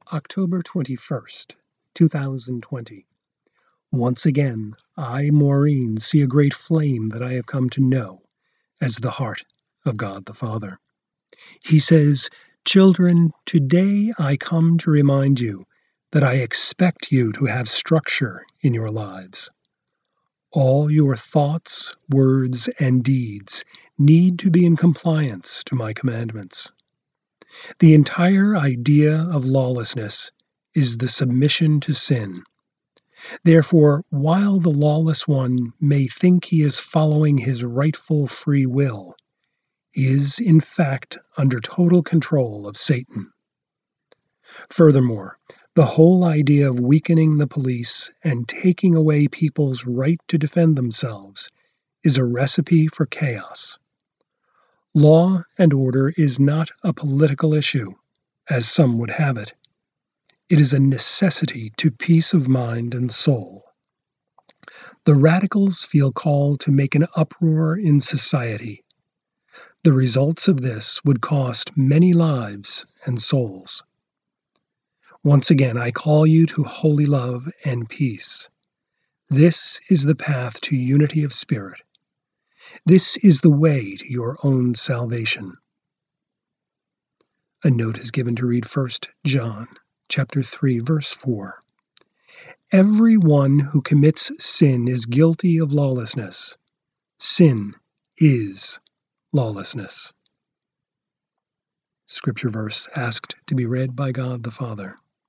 October 21st, 2020. Once again, I, Maureen, see a great flame that I have come to know as the heart of God the Father. He says, "Children, today I come to remind you that I expect you to have structure in your lives. All your thoughts, words, and deeds need to be in compliance to my commandments." The entire idea of lawlessness is the submission to sin. Therefore, while the lawless one may think he is following his rightful free will, he is in fact under total control of Satan. Furthermore, the whole idea of weakening the police and taking away people's right to defend themselves is a recipe for chaos. Law and order is not a political issue, as some would have it. It is a necessity to peace of mind and soul. The radicals feel called to make an uproar in society. The results of this would cost many lives and souls. Once again, I call you to holy love and peace. This is the path to unity of spirit. This is the way to your own salvation. A note is given to read 1 John chapter 3, verse 4. Everyone who commits sin is guilty of lawlessness. Sin is lawlessness. Scripture verse asked to be read by God the Father.